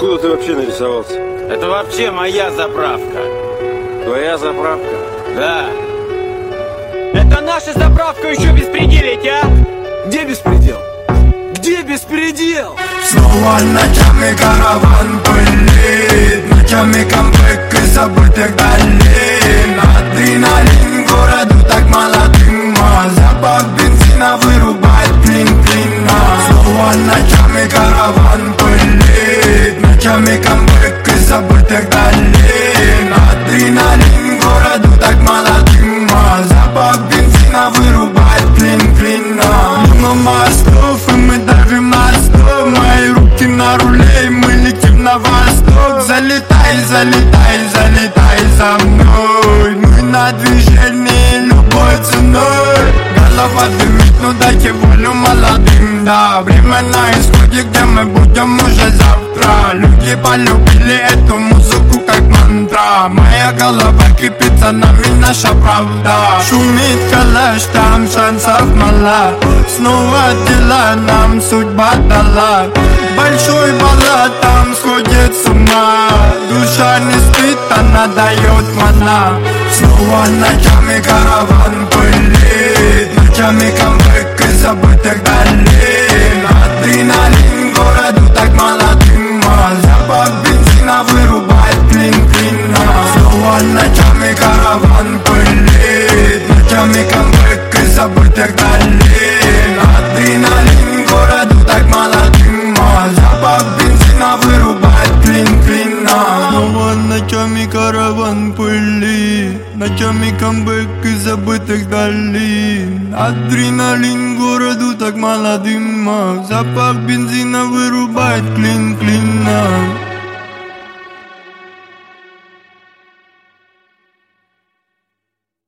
Откуда ты вообще нарисовался? Это вообще моя заправка. Твоя заправка? Да. Это наша заправка, еще беспределить, а? Где беспредел? Где беспредел? Снова ночами караван пылит, ночами камбэк из забытых долин. Адреналин городу так мало дыма, запах бензина вырубает клин-клина. Снова ночами караван пылит, ночами камбэк из забытых долин. Адреналин городу так мало дыма, запах бензина вырубает клин-клина. Мимо мостов и мы давим на стоп, мои руки на руле и мы летим на восток. Залетай, залетай, залетай за мной, мы на движении любой ценой. Голова дымит, ну дайте волю молодым, да. Время на исходе, где мы будем уже завтра. Люди полюбили эту музыку как мантра. Моя голова кипит, за нами наша правда. Шумит калаш, там шансов мало. Снова дела нам судьба дала. Большой баллад там сходит с ума. Душа не спит, она дает мана. Снова ночами караван пылит, ночами камбэк из забытых долин. Адреналин городу так мало дыма, запах бензина вырубает клин-клина. Снова ночами караван пылит, ночами камбэк из забытых долин. Адреналин городу так мало дыма, запах бензина вырубает клин-клина. Снова ночами караван пылит, ночами камбэк из забытых долин. Адреналин городу так мало дыма, запах бензина вырубает клин-клин.